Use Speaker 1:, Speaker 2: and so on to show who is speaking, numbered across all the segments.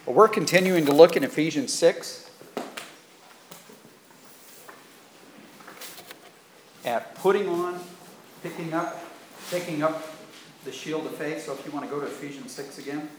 Speaker 1: Well, we're continuing to look in Ephesians 6 at picking up the shield of faith. So if you want to go to Ephesians 6 again.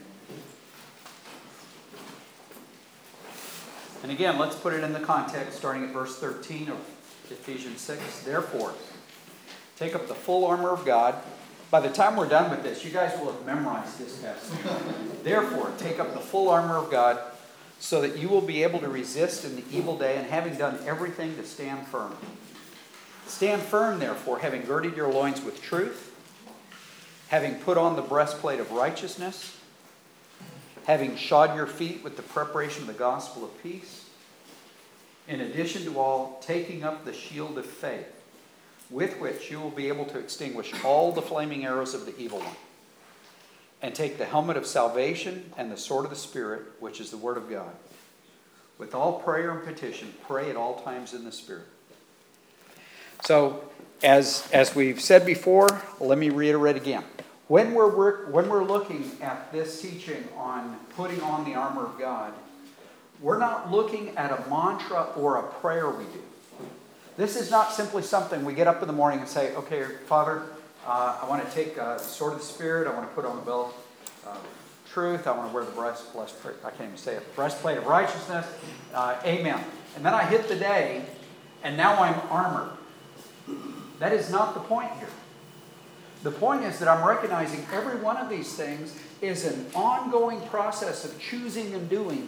Speaker 1: And again, let's put it in the context, starting at verse 13 of Ephesians 6. Therefore, take up the full armor of God. By the time we're done with this, you guys will have memorized this passage. Therefore, take up the full armor of God so that you will be able to resist in the evil day, and having done everything, to stand firm. Stand firm, therefore, having girded your loins with truth, having put on the breastplate of righteousness, having shod your feet with the preparation of the gospel of peace, in addition to all, taking up the shield of faith, with which you will be able to extinguish all the flaming arrows of the evil one. And take the helmet of salvation and the sword of the Spirit, which is the word of God. With all prayer and petition, pray at all times in the Spirit. So, as we've said before, let me reiterate again. When we're looking at this teaching on putting on the armor of God, we're not looking at a mantra or a prayer we do. This is not simply something we get up in the morning and say, okay, Father, I want to take the sword of the Spirit, I want to put on the belt of truth, I want to wear the breastplate of righteousness, amen. And then I hit the day, and now I'm armored. That is not the point here. The point is that I'm recognizing every one of these things is an ongoing process of choosing and doing,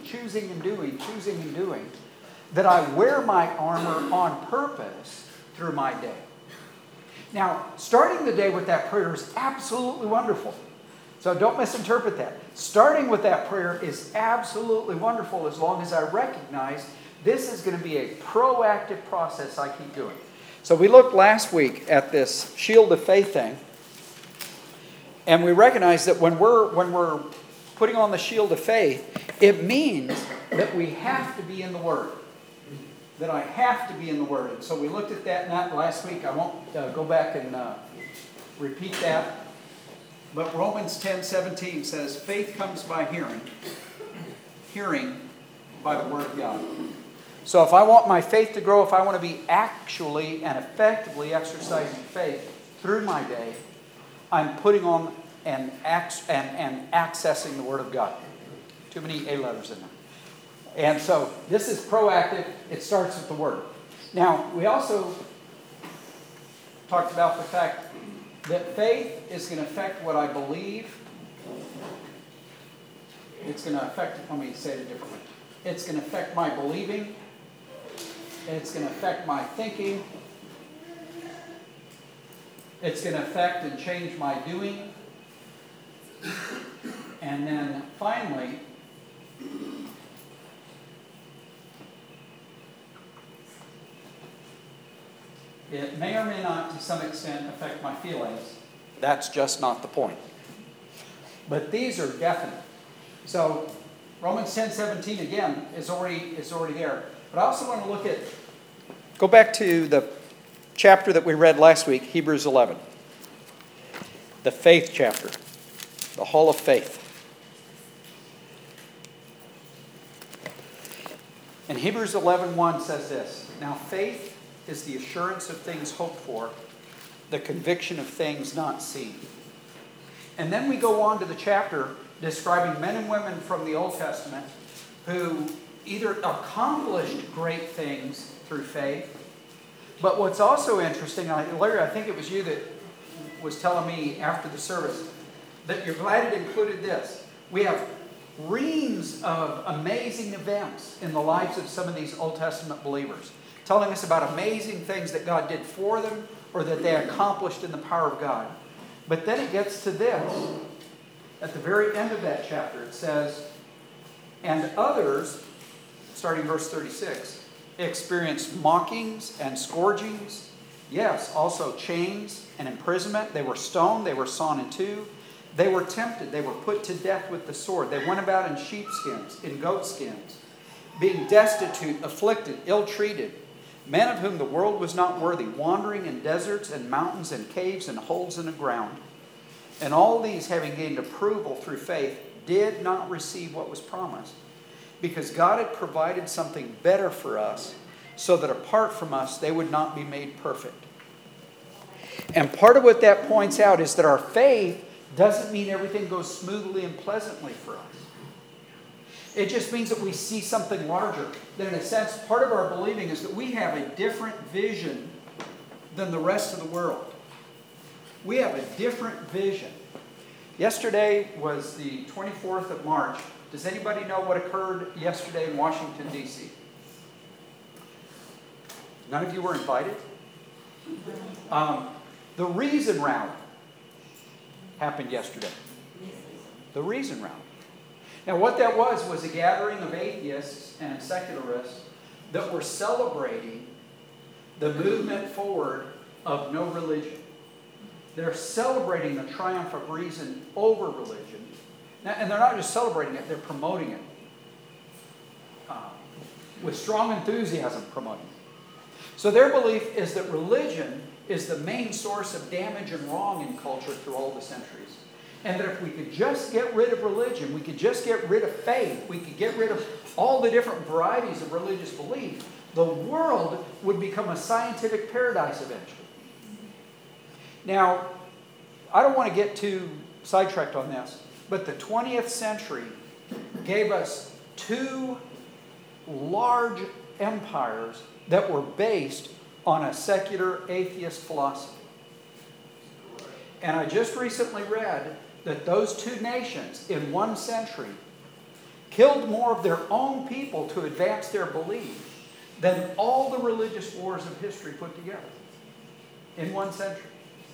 Speaker 1: that I wear my armor on purpose through my day. Now, starting the day with that prayer is absolutely wonderful. So don't misinterpret that. Starting with that prayer is absolutely wonderful as long as I recognize this is going to be a proactive process I keep doing. So we looked last week at this shield of faith thing, and we recognize that when we're putting on the shield of faith, it means that we have to be in the Word. That I have to be in the Word. And so we looked at that last week. I won't go back and repeat that. But Romans 10:17 says, faith comes by hearing, hearing by the Word of God. So if I want my faith to grow, if I want to be actually and effectively exercising faith through my day, I'm putting on and accessing the Word of God. Too many A letters in there. And so this is proactive. It starts with the Word. Now, we also talked about the fact that faith is going to affect what I believe. It's going to affect, let me say it differently. It's going to affect my believing. It's going to affect my thinking. It's going to affect and change my doing. And then finally, it may or may not, to some extent, affect my feelings. That's just not the point. But these are definite. So Romans 10:17 again is already there. But I also want to go back to the chapter that we read last week, Hebrews 11. The faith chapter. The Hall of Faith. And Hebrews 11:1 says this. Now faith is the assurance of things hoped for, the conviction of things not seen. And then we go on to the chapter describing men and women from the Old Testament who either accomplished great things through faith, but what's also interesting, Larry, I think it was you that was telling me after the service, that you're glad it included this. We have reams of amazing events in the lives of some of these Old Testament believers, telling us about amazing things that God did for them or that they accomplished in the power of God. But then it gets to this. At the very end of that chapter, it says, and others, starting verse 36, experienced mockings and scourgings, yes, also chains and imprisonment. They were stoned, they were sawn in two. They were tempted, they were put to death with the sword. They went about in sheepskins, in goatskins, being destitute, afflicted, ill-treated, men of whom the world was not worthy, wandering in deserts and mountains and caves and holes in the ground. And all these, having gained approval through faith, did not receive what was promised, because God had provided something better for us so that apart from us, they would not be made perfect. And part of what that points out is that our faith doesn't mean everything goes smoothly and pleasantly for us. It just means that we see something larger. That in a sense, part of our believing is that we have a different vision than the rest of the world. We have a different vision. Yesterday was the 24th of March. Does anybody know what occurred yesterday in Washington, D.C.? None of you were invited? The Reason Rally happened yesterday. The Reason Rally. Now what that was a gathering of atheists and secularists that were celebrating the movement forward of no religion. They're celebrating the triumph of reason over religion. Now, and they're not just celebrating it, they're promoting it. With strong enthusiasm promoting it. So their belief is that religion is the main source of damage and wrong in culture through all the centuries. And that if we could just get rid of religion, we could just get rid of faith, we could get rid of all the different varieties of religious belief, the world would become a scientific paradise eventually. Now, I don't want to get too sidetracked on this, but the 20th century gave us two large empires that were based on a secular atheist philosophy. And I just recently read that those two nations in one century killed more of their own people to advance their belief than all the religious wars of history put together in one century.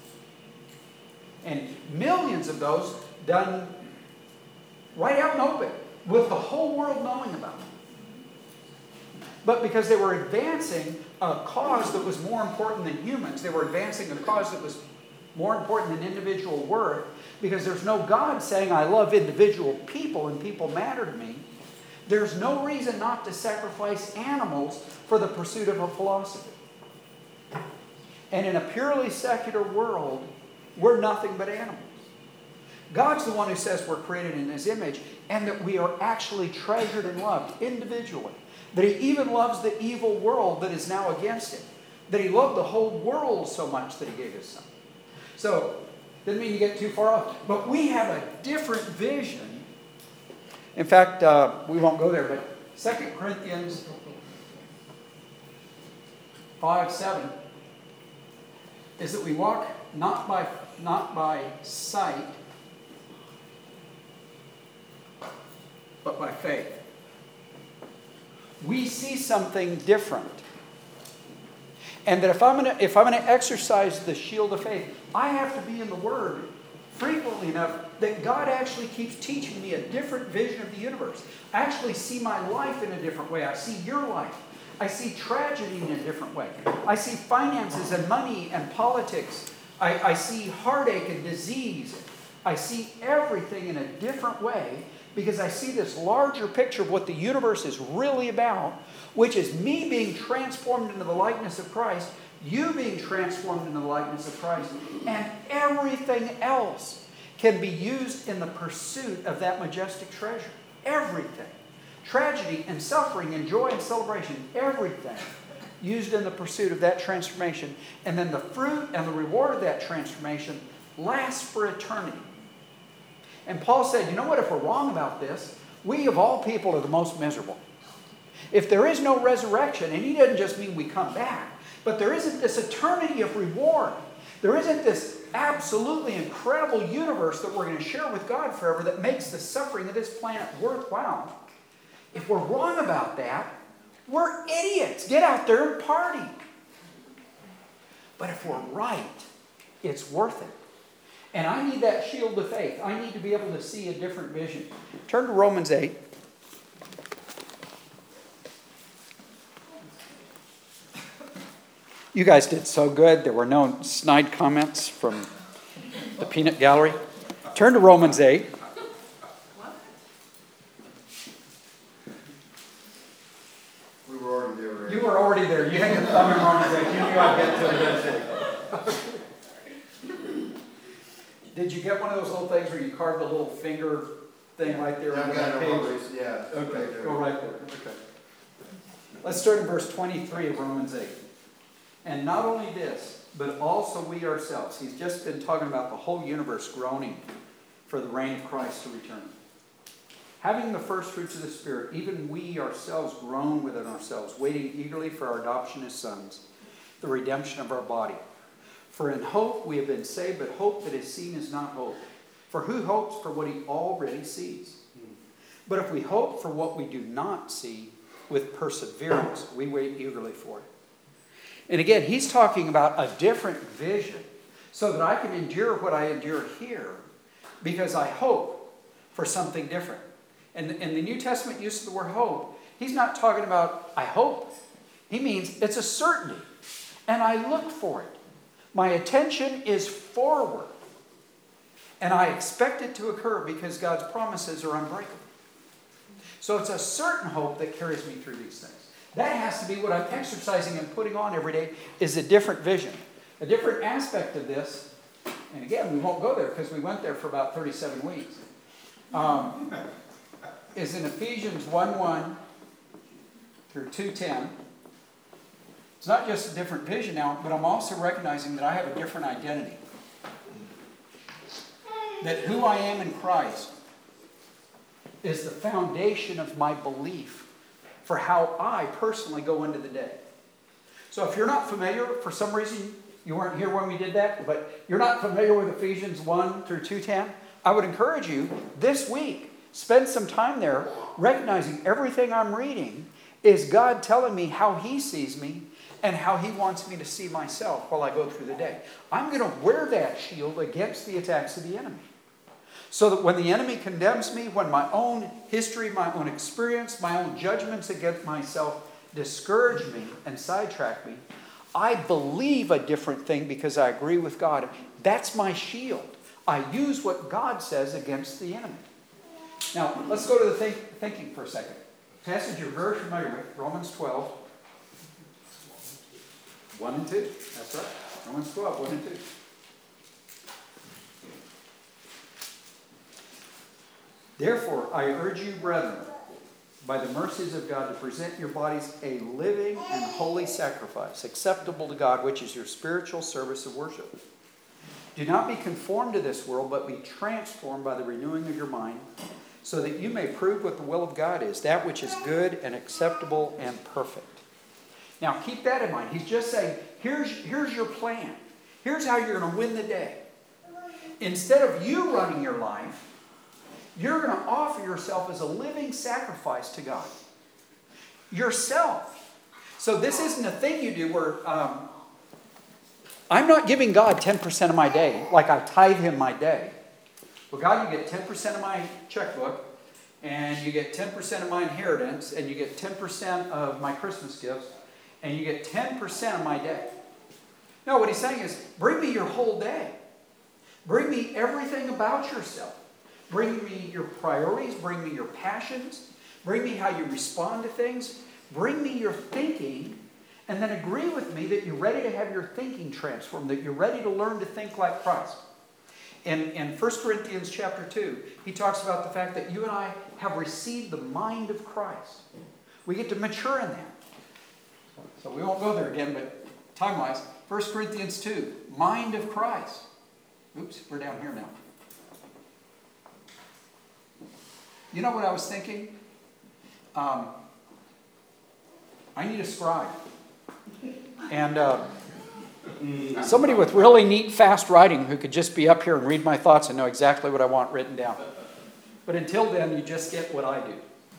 Speaker 1: And millions of those done right out in open with the whole world knowing about them. But because they were advancing a cause that was more important than humans, they were advancing a cause that was more important than individual worth, because there's no God saying, I love individual people and people matter to me. There's no reason not to sacrifice animals for the pursuit of a philosophy. And in a purely secular world, we're nothing but animals. God's the one who says we're created in His image and that we are actually treasured and loved individually. That He even loves the evil world that is now against Him. That He loved the whole world so much that He gave His Son. So, didn't mean to get too far off, but we have a different vision. In fact, we won't go there, but 2 Corinthians 5:7 is that we walk not by sight, but by faith. We see something different. And that if I'm going to exercise the shield of faith, I have to be in the Word frequently enough that God actually keeps teaching me a different vision of the universe. I actually see my life in a different way. I see your life. I see tragedy in a different way. I see finances and money and politics. I see heartache and disease. I see everything in a different way because I see this larger picture of what the universe is really about, which is me being transformed into the likeness of Christ, you being transformed into the likeness of Christ, and everything else can be used in the pursuit of that majestic treasure. Everything. Tragedy and suffering and joy and celebration, everything used in the pursuit of that transformation. And then the fruit and the reward of that transformation lasts for eternity. And Paul said, you know what, if we're wrong about this, we of all people are the most miserable. If there is no resurrection, and he doesn't just mean we come back, but there isn't this eternity of reward. There isn't this absolutely incredible universe that we're going to share with God forever that makes the suffering of this planet worthwhile. If we're wrong about that, we're idiots. Get out there and party. But if we're right, it's worth it. And I need that shield of faith. I need to be able to see a different vision. Turn to Romans 8. You guys did so good. There were no snide comments from the peanut gallery. Turn to Romans 8.
Speaker 2: We were already there, right?
Speaker 1: You were already there. You had your thumb in Romans 8. You knew I'd get to it eventually. Did you get one of those little things where you carved a little finger thing right there on
Speaker 2: I've got
Speaker 1: that
Speaker 2: it
Speaker 1: page.
Speaker 2: always, yeah.
Speaker 1: Okay,
Speaker 2: right there.
Speaker 1: go right there. Okay. Let's start in verse 23 of Romans 8. And not only this, but also we ourselves. He's just been talking about the whole universe groaning for the reign of Christ to return. Having the first fruits of the Spirit, even we ourselves groan within ourselves, waiting eagerly for our adoption as sons, the redemption of our body. For in hope we have been saved, but hope that is seen is not hope. For who hopes for what he already sees? But if we hope for what we do not see, with perseverance, we wait eagerly for it. And again, he's talking about a different vision so that I can endure what I endure here because I hope for something different. And in the New Testament use of the word hope, he's not talking about I hope. He means it's a certainty. And I look for it. My attention is forward. And I expect it to occur because God's promises are unbreakable. So it's a certain hope that carries me through these things. That has to be what I'm exercising and putting on every day is a different vision. A different aspect of this, and again, we won't go there because we went there for about 37 weeks, is in Ephesians 1:1 through 2:10. It's not just a different vision now, but I'm also recognizing that I have a different identity. That who I am in Christ is the foundation of my belief for how I personally go into the day. So if you're not familiar, for some reason you weren't here when we did that, but you're not familiar with Ephesians 1 through 2:10, I would encourage you this week, spend some time there recognizing everything I'm reading is God telling me how he sees me and how he wants me to see myself while I go through the day. I'm going to wear that shield against the attacks of the enemy. So that when the enemy condemns me, when my own history, my own experience, my own judgments against myself discourage me and sidetrack me, I believe a different thing because I agree with God. That's my shield. I use what God says against the enemy. Now, let's go to the thinking for a second. Passage you're very familiar with, Romans 12, 1 and 2. That's right. Romans 12, 1 and 2. Therefore, I urge you, brethren, by the mercies of God, to present your bodies a living and holy sacrifice, acceptable to God, which is your spiritual service of worship. Do not be conformed to this world, but be transformed by the renewing of your mind, so that you may prove what the will of God is, that which is good and acceptable and perfect. Now, keep that in mind. He's just saying, here's your plan. Here's how you're going to win the day. Instead of you running your life, you're going to offer yourself as a living sacrifice to God. Yourself. So this isn't a thing you do where I'm not giving God 10% of my day, like I tithe him my day. Well, God, you get 10% of my checkbook, and you get 10% of my inheritance, and you get 10% of my Christmas gifts, and you get 10% of my day. No, what he's saying is, bring me your whole day. Bring me everything about yourself. Bring me your priorities. Bring me your passions. Bring me how you respond to things. Bring me your thinking. And then agree with me that you're ready to have your thinking transformed. That you're ready to learn to think like Christ. In 1 Corinthians chapter 2, he talks about the fact that you and I have received the mind of Christ. We get to mature in that. So we won't go there again, but time-wise, 1 Corinthians 2, mind of Christ. Oops, we're down here now. You know what I was thinking? I need a scribe. And somebody with really neat, fast writing who could just be up here and read my thoughts and know exactly what I want written down. But until then, you just get what I do.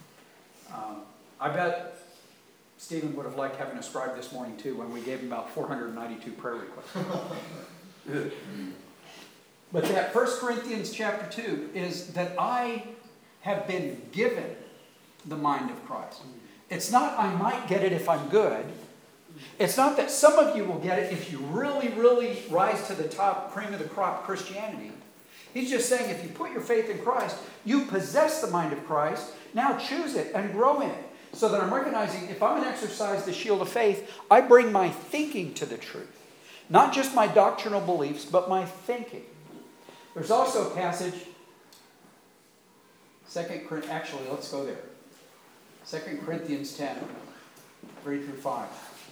Speaker 1: I bet Stephen would have liked having a scribe this morning too when we gave him about 492 prayer requests. But that 1 Corinthians chapter 2 is that I have been given the mind of Christ. It's not I might get it if I'm good. It's not that some of you will get it if you really, really rise to the top, cream of the crop Christianity. He's just saying if you put your faith in Christ, you possess the mind of Christ. Now choose it and grow in it. So that I'm recognizing if I'm going to exercise the shield of faith, I bring my thinking to the truth. Not just my doctrinal beliefs, but my thinking. There's also a passage, Actually, let's go there. 2 Corinthians 10, 3 through 5.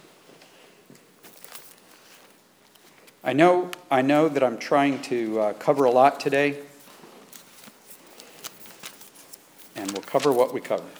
Speaker 1: I know that I'm trying to cover a lot today, and we'll cover what we cover.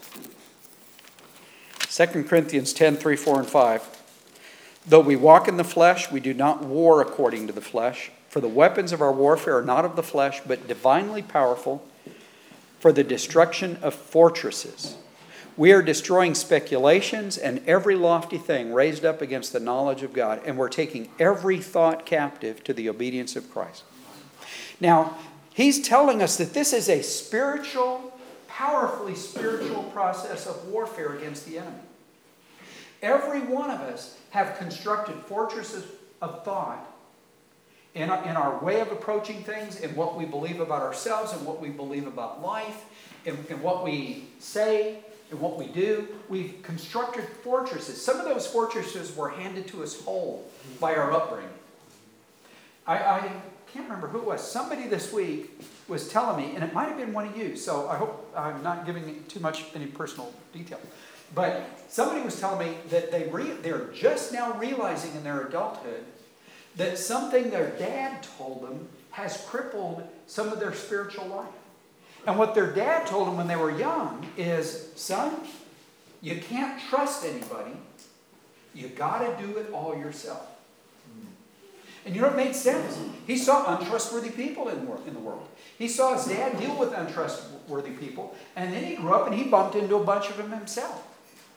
Speaker 1: 2 Corinthians 10, 3, 4, and 5. Though we walk in the flesh, we do not war according to the flesh. For the weapons of our warfare are not of the flesh, but divinely powerful for the destruction of fortresses. We are destroying speculations and every lofty thing raised up against the knowledge of God, and we're taking every thought captive to the obedience of Christ. Now, he's telling us that this is a powerfully spiritual process of warfare against the enemy. Every one of us have constructed fortresses of thought in our way of approaching things, in what we believe about ourselves, and what we believe about life, in what we say, and what we do. We've constructed fortresses. Some of those fortresses were handed to us whole by our upbringing. I can't remember who it was. Somebody this week was telling me, and it might have been one of you, so I hope I'm not giving too much any personal detail. But somebody was telling me that they're just now realizing in their adulthood that something their dad told them has crippled some of their spiritual life. And what their dad told them when they were young is, son, you can't trust anybody. You got to do it all yourself. And you know what made sense? He saw untrustworthy people in the world. He saw his dad deal with untrustworthy people. And then he grew up and he bumped into a bunch of them himself.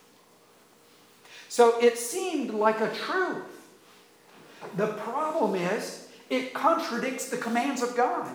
Speaker 1: So it seemed like a truth. The problem is, it contradicts the commands of God.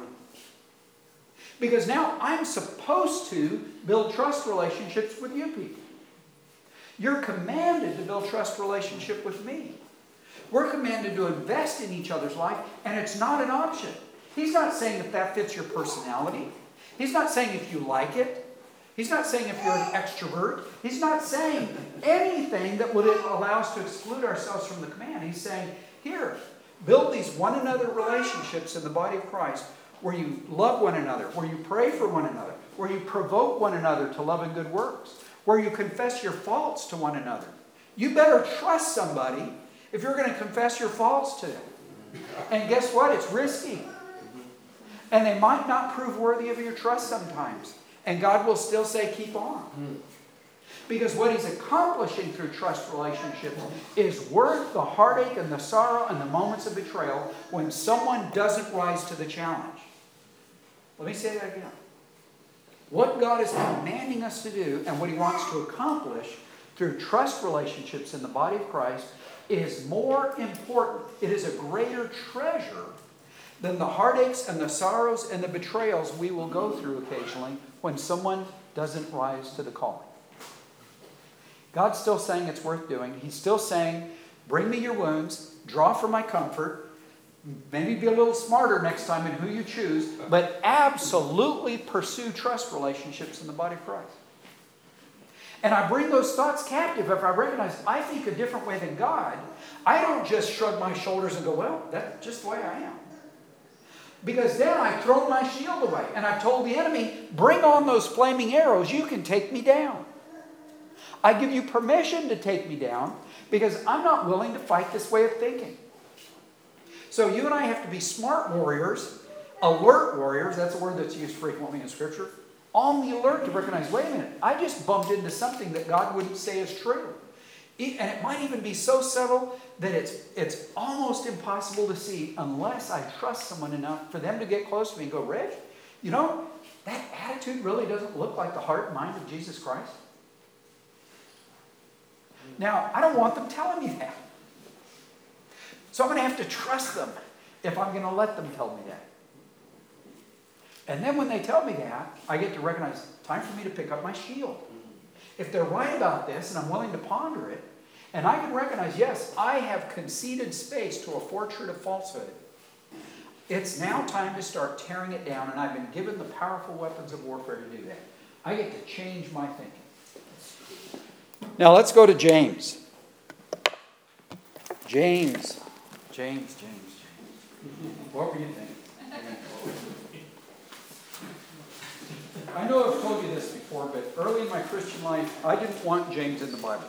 Speaker 1: Because now I'm supposed to build trust relationships with you people. You're commanded to build trust relationship with me. We're commanded to invest in each other's life, and it's not an option. He's not saying if that fits your personality. He's not saying if you like it. He's not saying if you're an extrovert. He's not saying anything that would allow us to exclude ourselves from the command. He's saying, here, build these one another relationships in the body of Christ where you love one another, where you pray for one another, where you provoke one another to love and good works, where you confess your faults to one another. You better trust somebody if you're going to confess your faults to them. And guess what? It's risky. And they might not prove worthy of your trust sometimes. And God will still say, keep on. Because what he's accomplishing through trust relationships is worth the heartache and the sorrow and the moments of betrayal when someone doesn't rise to the challenge. Let me say that again. What God is commanding us to do and what he wants to accomplish through trust relationships in the body of Christ is more important. It is a greater treasure than the heartaches and the sorrows and the betrayals we will go through occasionally when someone doesn't rise to the calling. God's still saying it's worth doing. He's still saying, bring me your wounds, draw for my comfort, maybe be a little smarter next time in who you choose, but absolutely pursue trust relationships in the body of Christ. And I bring those thoughts captive if I recognize I think a different way than God. I don't just shrug my shoulders and go, well, that's just the way I am. Because then I've thrown my shield away and I've told the enemy, bring on those flaming arrows, you can take me down. I give you permission to take me down because I'm not willing to fight this way of thinking. So you and I have to be smart warriors, alert warriors, that's a word that's used frequently in Scripture, on the alert to recognize, wait a minute, I just bumped into something that God wouldn't say is true. And it might even be so subtle that it's almost impossible to see unless I trust someone enough for them to get close to me and go, Reg, you know, that attitude really doesn't look like the heart and mind of Jesus Christ. Now, I don't want them telling me that. So I'm going to have to trust them if I'm going to let them tell me that. And then when they tell me that, I get to recognize, time for me to pick up my shield. If they're right about this and I'm willing to ponder it, and I can recognize, yes, I have conceded space to a fortress of falsehood, it's now time to start tearing it down, and I've been given the powerful weapons of warfare to do that. I get to change my thinking. Now let's go to James. James. What were you thinking? I know I've told you this before, but early in my Christian life, I didn't want James in the Bible.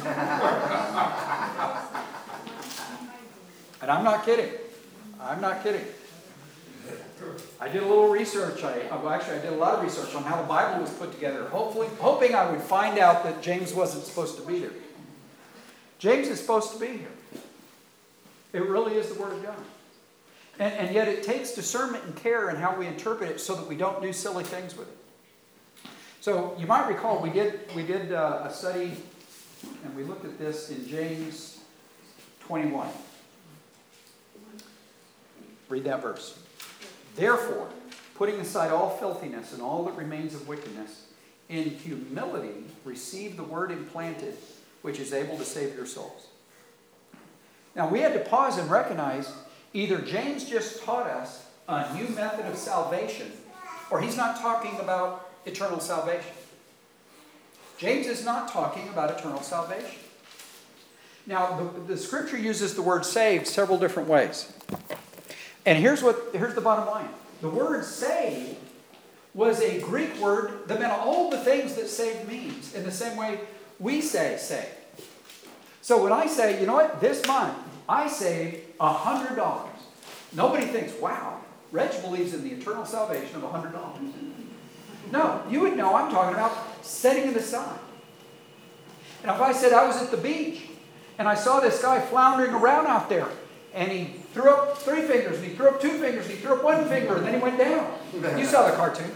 Speaker 1: And I'm not kidding. I'm not kidding. I did a little research. I did a lot of research on how the Bible was put together, hoping I would find out that James wasn't supposed to be there. James is supposed to be here. It really is the Word of God. And yet it takes discernment and care in how we interpret it so that we don't do silly things with it. So you might recall we did a study, and we looked at this in James 21. Read that verse. Therefore, putting aside all filthiness and all that remains of wickedness, in humility receive the word implanted, which is able to save your souls. Now we had to pause and recognize either James just taught us a new method of salvation, or he's not talking about eternal salvation. James is not talking about eternal salvation. Now, the scripture uses the word saved several different ways. And here's the bottom line. The word saved was a Greek word that meant all the things that saved means, in the same way we say saved. So when I say, you know what, this month I saved $100. Nobody thinks, wow, Reg believes in the eternal salvation of $100. No, you would know I'm talking about setting it aside. And if I said I was at the beach and I saw this guy floundering around out there, and he threw up 3 fingers, and he threw up 2 fingers, and he threw up 1 finger, and then he went down. You saw the cartoon.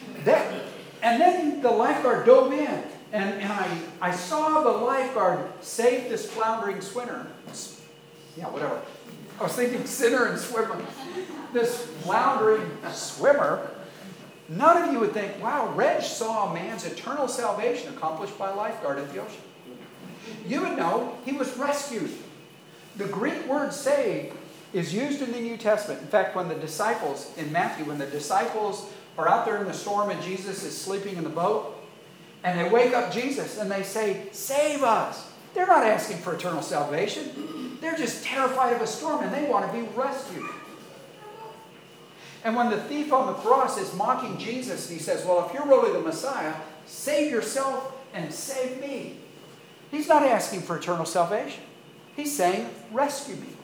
Speaker 1: And then the lifeguard dove in, and I saw the lifeguard save this floundering swimmer. Yeah, whatever. I was thinking sinner and swimmer. This floundering swimmer. None of you would think, wow, Reg saw a man's eternal salvation accomplished by a lifeguard at the ocean. You would know he was rescued. The Greek word saved is used in the New Testament. In fact, when the disciples, in Matthew, when the disciples are out there in the storm and Jesus is sleeping in the boat, and they wake up Jesus and they say, save us. They're not asking for eternal salvation. They're just terrified of a storm and they want to be rescued. And when the thief on the cross is mocking Jesus, he says, well, if you're really the Messiah, save yourself and save me. He's not asking for eternal salvation. He's saying, rescue me.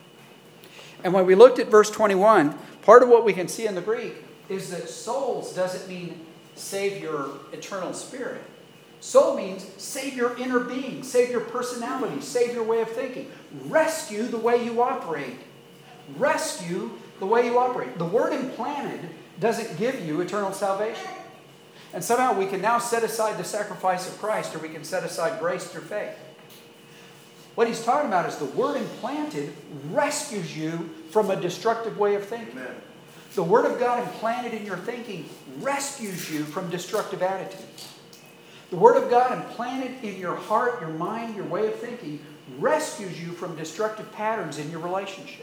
Speaker 1: And when we looked at verse 21, part of what we can see in the Greek is that souls doesn't mean save your eternal spirit. Soul means save your inner being, save your personality, save your way of thinking. Rescue the way you operate. Rescue the way you operate. The word implanted doesn't give you eternal salvation. And somehow we can now set aside the sacrifice of Christ, or we can set aside grace through faith. What he's talking about is the word implanted rescues you from a destructive way of thinking.
Speaker 2: Amen.
Speaker 1: The Word of God implanted in your thinking rescues you from destructive attitudes. The Word of God implanted in your heart, your mind, your way of thinking rescues you from destructive patterns in your relationship.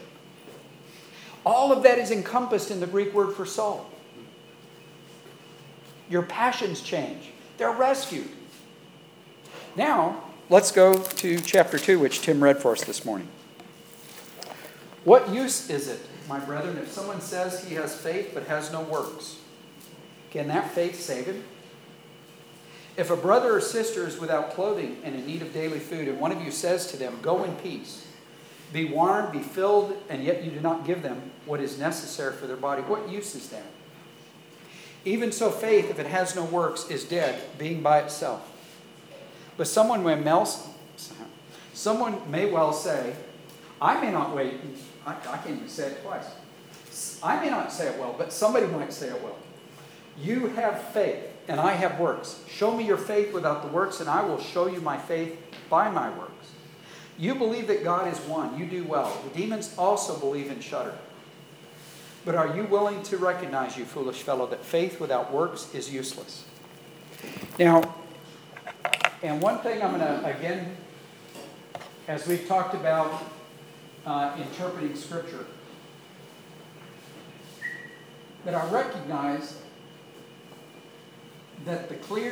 Speaker 1: All of that is encompassed in the Greek word for soul. Your passions change. They're rescued. Now, let's go to chapter 2, which Tim read for us this morning. What use is it, my brethren, if someone says he has faith but has no works? Can that faith save him? If a brother or sister is without clothing and in need of daily food, and one of you says to them, go in peace, be warmed, be filled, and yet you do not give them what is necessary for their body, what use is that? Even so, faith, if it has no works, is dead, being by itself. But someone may well say, I may not wait. I can't even say it twice. I may not say it well, but somebody might say it well. You have faith, and I have works. Show me your faith without the works, and I will show you my faith by my works. You believe that God is one. You do well. The demons also believe and shudder. But are you willing to recognize, you foolish fellow, that faith without works is useless? Now, and one thing I'm going to, again, as we've talked about interpreting Scripture, that I recognize that the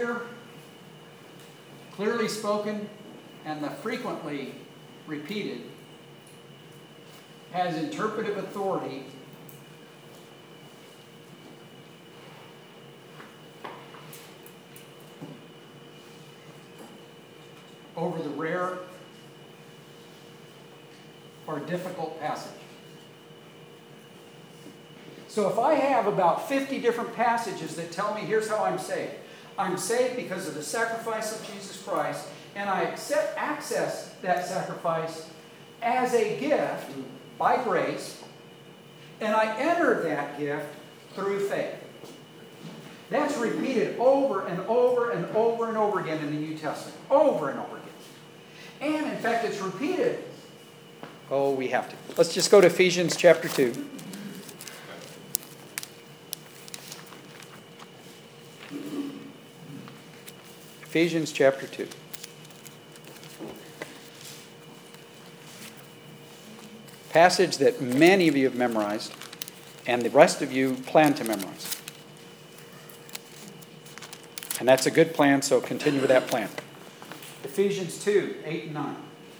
Speaker 1: clearly spoken and the frequently repeated has interpretive authority over the rare or difficult passage. So if I have about 50 different passages that tell me here's how I'm saved. I'm saved because of the sacrifice of Jesus Christ, and I access that sacrifice as a gift by grace, and I enter that gift through faith. That's repeated over and over and over and over again in the New Testament. Over and over again. And in fact, it's repeated. Oh, we have to. Let's just go to Ephesians chapter 2. Ephesians chapter 2. Passage that many of you have memorized, and the rest of you plan to memorize. And that's a good plan, so continue with that plan. Ephesians 2, 8 and 9.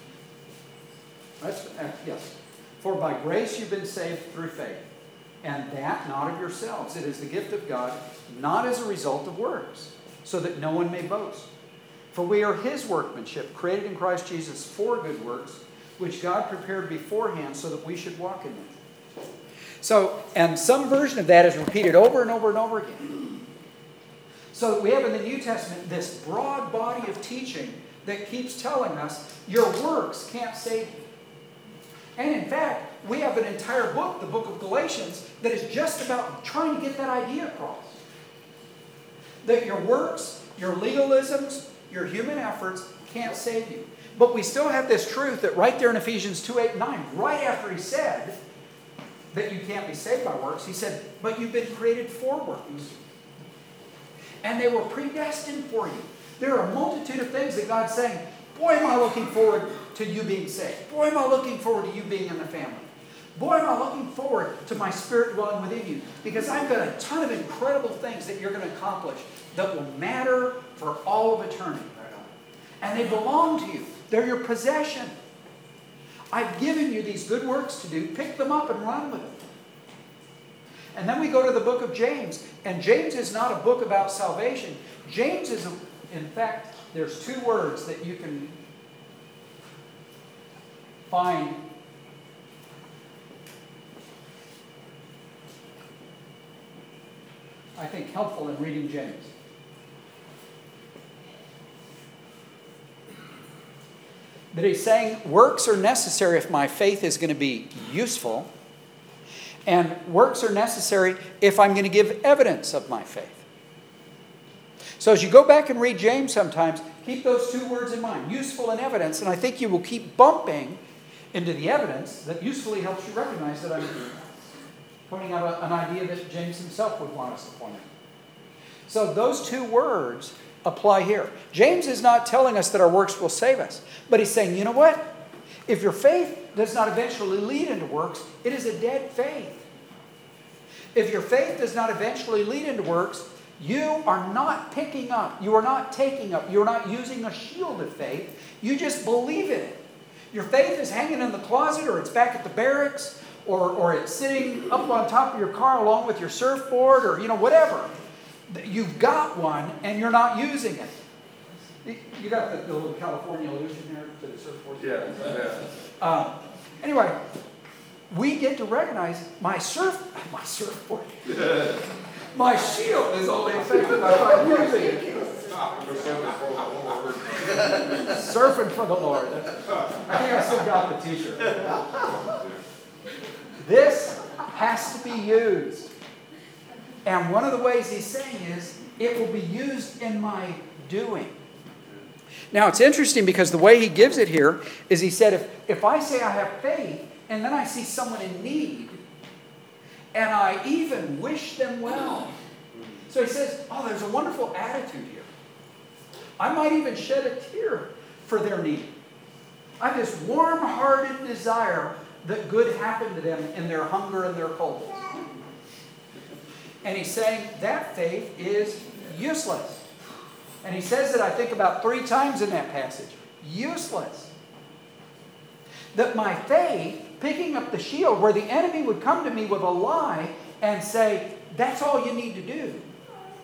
Speaker 1: Yes. For by grace you've been saved through faith, and that not of yourselves. It is the gift of God, not as a result of works, so that no one may boast. For we are His workmanship, created in Christ Jesus for good works, which God prepared beforehand so that we should walk in them. So, and some version of that is repeated over and over and over again. So we have in the New Testament this broad body of teaching that keeps telling us your works can't save you. And in fact, we have an entire book, the book of Galatians, that is just about trying to get that idea across. That your works, your legalisms, your human efforts can't save you. But we still have this truth that right there in Ephesians 2, 8, 9, right after he said that you can't be saved by works, he said, but you've been created for works. And they were predestined for you. There are a multitude of things that God's saying, boy, am I looking forward to you being saved. Boy, am I looking forward to you being in the family. Boy, am I looking forward to my Spirit dwelling within you. Because I've got a ton of incredible things that you're going to accomplish that will matter for all of eternity. And they belong to you. They're your possession. I've given you these good works to do. Pick them up and run with them. And then we go to the book of James. And James is not a book about salvation. James is, in fact, there's two words that you can find I think helpful in reading James. That he's saying works are necessary if my faith is going to be useful, and works are necessary if I'm going to give evidence of my faith. So as you go back and read James sometimes, keep those two words in mind, useful and evidence, and I think you will keep bumping into the evidence that usefully helps you recognize that I'm pointing out an idea that James himself would want us to point out. So those two words apply here. James is not telling us that our works will save us, but he's saying, you know what? If your faith does not eventually lead into works, it is a dead faith. If your faith does not eventually lead into works, you are not picking up, you are not taking up, you are not using a shield of faith. You just believe in it. Your faith is hanging in the closet, or it's back at the barracks, or it's sitting up on top of your car along with your surfboard, or whatever. You've got one and you're not using it. You got the little California allusion there to the surfboard?
Speaker 2: Yeah.
Speaker 1: Anyway, we get to recognize my surfboard. My shield is only effective if I'm using it. Surfing for the Lord. I think I still got the t-shirt. This has to be used. And one of the ways he's saying is, it will be used in my doing. Now, it's interesting because the way he gives it here is he said, if I say I have faith, and then I see someone in need, and I even wish them well. So he says, oh, there's a wonderful attitude here. I might even shed a tear for their need. I have this warm-hearted desire that good happen to them in their hunger and their cold. And he's saying that faith is useless. And he says it, I think, about 3 times in that passage. Useless. That my faith, picking up the shield, where the enemy would come to me with a lie and say, that's all you need to do.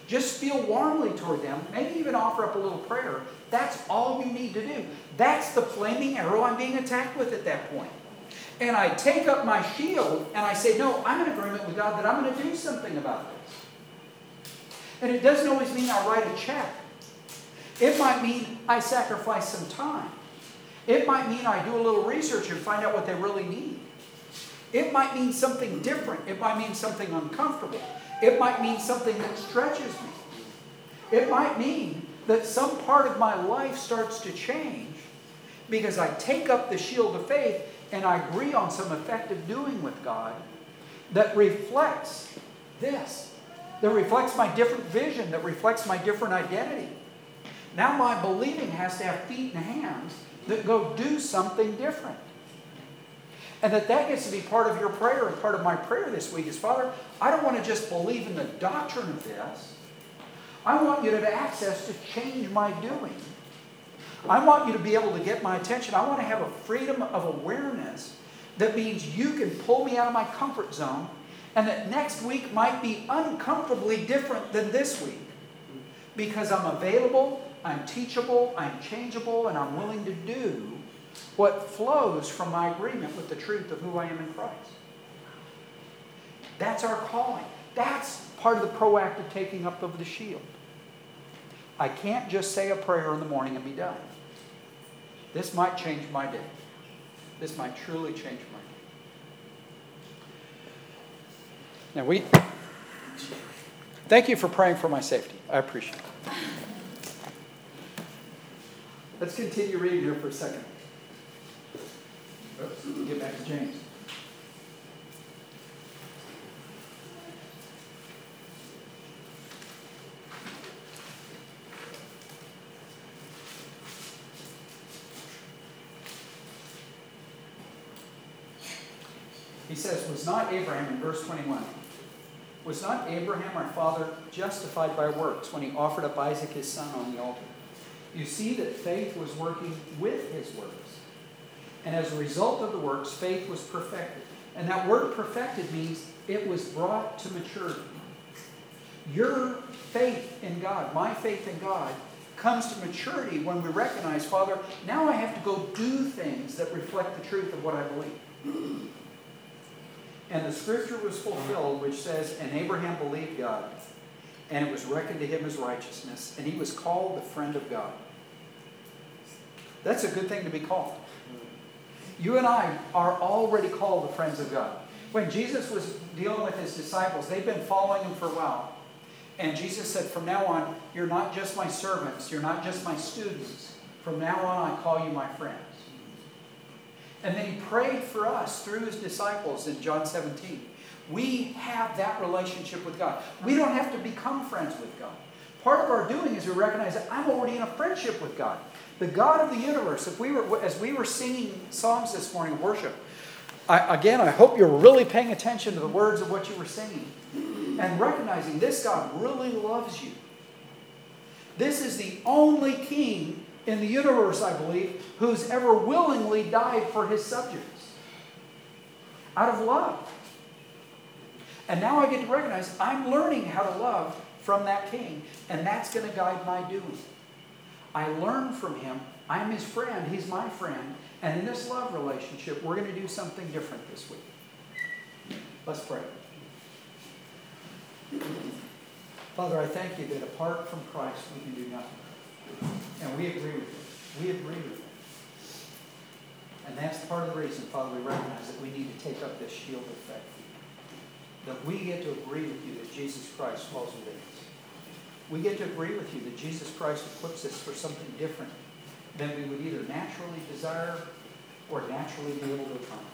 Speaker 1: Just feel warmly toward them. Maybe even offer up a little prayer. That's all you need to do. That's the flaming arrow I'm being attacked with at that point. And I take up my shield and I say, no, I'm in agreement with God that I'm going to do something about this. And it doesn't always mean I write a check. It might mean I sacrifice some time. It might mean I do a little research and find out what they really need. It might mean something different. It might mean something uncomfortable. It might mean something that stretches me. It might mean that some part of my life starts to change because I take up the shield of faith and I agree on some effective doing with God that reflects this, that reflects my different vision, that reflects my different identity. Now my believing has to have feet and hands that go do something different. And that gets to be part of your prayer, and part of my prayer this week is, Father, I don't want to just believe in the doctrine of this. I want you to have access to change my doing. I want you to be able to get my attention. I want to have a freedom of awareness that means you can pull me out of my comfort zone, and that next week might be uncomfortably different than this week. Because I'm available, I'm teachable, I'm changeable, and I'm willing to do what flows from my agreement with the truth of who I am in Christ. That's our calling. That's part of the proactive taking up of the shield. I can't just say a prayer in the morning and be done. This might change my day. This might truly change my day. Now thank you for praying for my safety. I appreciate it. Let's continue reading here for a second. Get back to James. He says, was not Abraham, in verse 21, was not Abraham our father justified by works when he offered up Isaac his son on the altar? You see that faith was working with his works. And as a result of the works, faith was perfected. And that word perfected means it was brought to maturity. Your faith in God, my faith in God, comes to maturity when we recognize, Father, now I have to go do things that reflect the truth of what I believe. And the scripture was fulfilled, which says, and Abraham believed God, and it was reckoned to him as righteousness, and he was called the friend of God. That's a good thing to be called. You and I are already called the friends of God. When Jesus was dealing with his disciples, they'd been following him for a while. And Jesus said, from now on, you're not just my servants, you're not just my students. From now on, I call you my friends. And then he prayed for us through his disciples in John 17. We have that relationship with God. We don't have to become friends with God. Part of our doing is we recognize that I'm already in a friendship with God. The God of the universe. As we were singing songs this morning of worship, I hope you're really paying attention to the words of what you were singing and recognizing this God really loves you. This is the only king in the universe, I believe, who's ever willingly died for his subjects out of love. And now I get to recognize I'm learning how to love from that king, and that's going to guide my doing. I learn from him. I'm his friend. He's my friend. And in this love relationship, we're going to do something different this week. Let's pray. Father, I thank you that apart from Christ, we can do nothing. And we agree with you. We agree with you. And that's part of the reason, Father, we recognize that we need to take up this shield of faith. That we get to agree with you that Jesus Christ falls within us. We get to agree with you that Jesus Christ equips us for something different than we would either naturally desire or naturally be able to accomplish.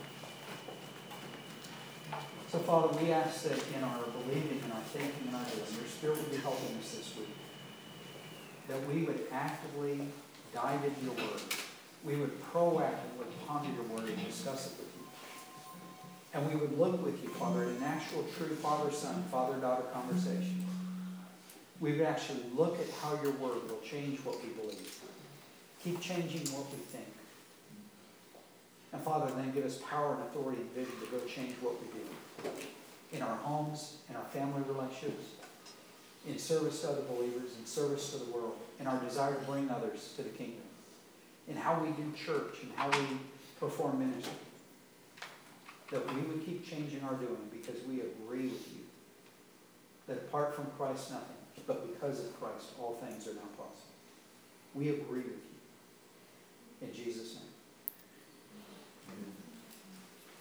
Speaker 1: So, Father, we ask that in our believing and our thinking and our doing, your Spirit will be helping us this week. That we would actively dive into your word. We would proactively ponder your word and discuss it with you. And we would look with you, Father, in an actual true father-son, father-daughter conversation. We would actually look at how your word will change what we believe. Keep changing what we think. And Father, then give us power and authority and vision to go change what we do. In our homes, in our family relationships, in service to other believers, in service to the world, in our desire to bring others to the kingdom, in how we do church and how we perform ministry, that we would keep changing our doing because we agree with you that apart from Christ, nothing, but because of Christ, all things are now possible. We agree with you. In Jesus' name.